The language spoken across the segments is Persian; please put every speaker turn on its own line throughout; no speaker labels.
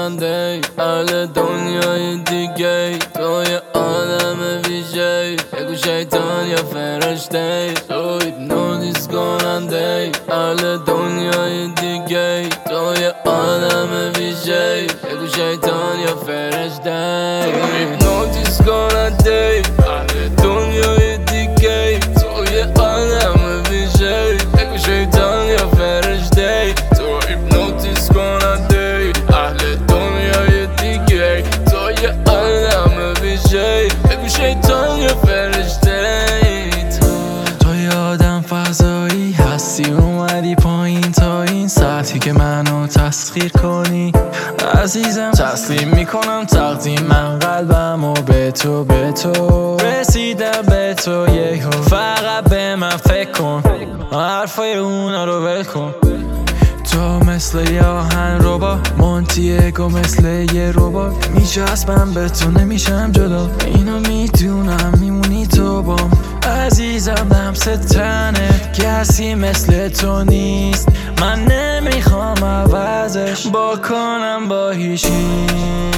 کننده اهل دنیای دیگه، تو یه آدم ویژه، بگو شیطان یا فرشته، تو هیپنوتیزم کننده اهل دنیای دیگه، تو یه آدم ویژه، بگو شیطان یا فرشته، هیپنوتیزم کننده اهل دنیای دیگه، تو یه آدم ویژه، بگو شیطان یا فرشته، تو هیپنوتیزم کننده اهل دنیای دیگه، تو یه آدم ویژه، بگو شیطان یا فرشته.
تو یه آدم فضایی هستی، اومدی پایین تا این سطحی که منو تسخیر کنی عزیزم. تسلیم میکنم تقدیم من قلبمو به تو، به تو رسیدم به تو، یکو فقط به من فکر کن، حرفای اونا رو ول کن. تو مثل یه آهن ربا، مونتیگو مثل یه ربات، میچسبم به تو نمیشم جدا، اینو میدونم میمونی تو بام عزیزم. لمس تنت کسی مثل تو نیست، من نمیخوام عوضش بکنم با هیچی.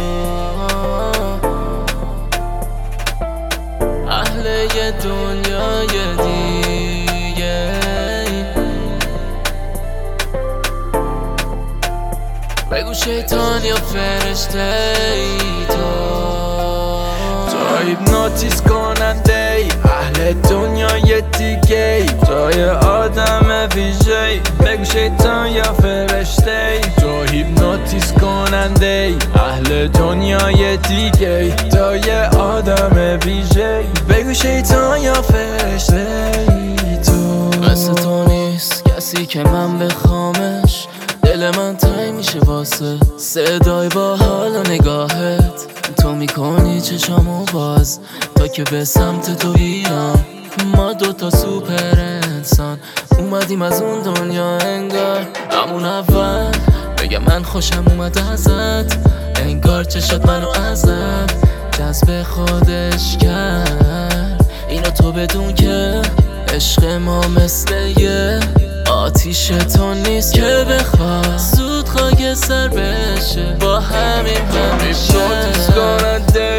اهل یه دنیای دیگه، بگو شیطان یا فرشته ای،
تو هیپنوتیزم کننده اهل دنیای دیگه، تو یه آدم ویژه، بگو شیطان یا فرشته، تو هیپنوتیزم کننده اهل دنیای دیگه، تو یه آدم ویژه، بگو شیطان یا فرشته. تو
مثل تو نیست کسی که من بخوامش، دل من تنگ میشه واسه صدای با حال و نگاهت، تو میکنی چشامو باز تا که به سمت تو بیام. ما دوتا سوپر انسان اومدیم از اون دنیا انگار همون اول، بگم من خوشم اومد ازت، انگار چشات منو ازت جذب خودش کرد. اینو تو بدون که عشق ما مثل یه آتیش تو نیست که بخواد زود خاک سر بشه با همین همیشه.
هیپنوتیزم کننده